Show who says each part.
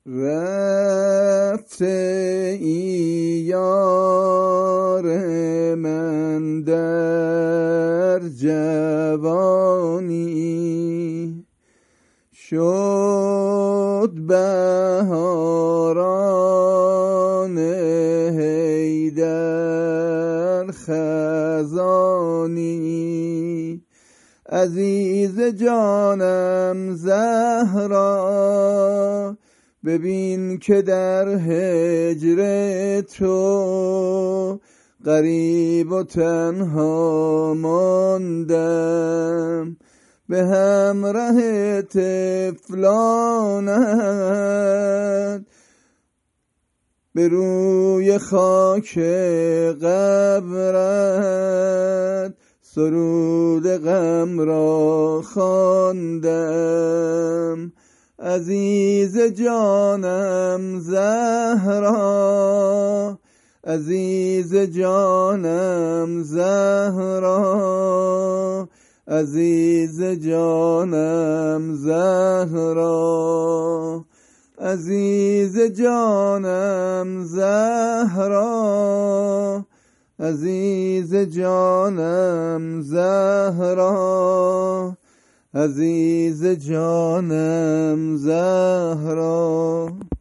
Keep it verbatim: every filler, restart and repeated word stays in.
Speaker 1: رفته ای یار من در جوانی، شد بهاران حیدر خزانی. عزیز جانم زهرا، ببین که در هجر تو غریب و تنها ماندم، به همراه طفلانت به روی خاک قبرت سرود غم را خواندم. عزیز جانم زهرا، عزیز جانم زهرا، عزیز جانم زهرا، عزیز جانم زهرا، عزیز جانم زهرا، عزیز جانم زهرا.